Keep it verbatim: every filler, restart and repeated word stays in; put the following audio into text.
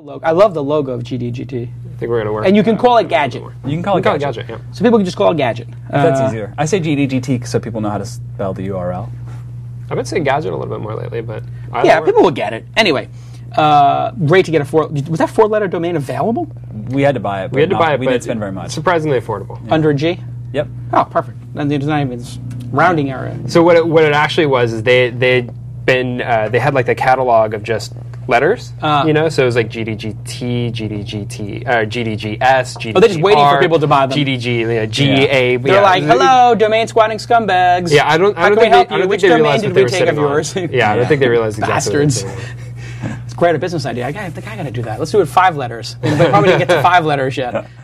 I love the logo of G D G T. I think we're going to work. And you can call it Gadget. You can call We it call it Gadget. Gadget, yeah. So people can just call it Gadget. That's Uh, easier. I say G D G T so people know how to spell the U R L. I've been saying Gadget a little bit more lately, but... Yeah, people will get it. Anyway, uh, great to get a four... Was that four-letter domain available? We had to buy it. But We had to not- buy it, We but didn't spend very much. surprisingly affordable. Under a G? Yep. Oh, perfect. Then there's not even this rounding error. So what it, what it actually was is they they'd been uh, they had like the catalog of just letters, Uh. you know. So it was like G D G T, G D G T, uh, G D G S, G D G R. Oh, they're just waiting for people to buy them. G D G, yeah, G A. They're yeah. like, hello, domain squatting scumbags. Yeah, I don't. I How don't can we think they, help I you? don't Which think they domain realized did what they we were take sitting of yours? on. Yeah, I don't think they realized exactly what Bastards. they were sitting on. It's quite a business idea. I, gotta- I think I got to do that. Let's do it five letters. But probably didn't get to five letters yet.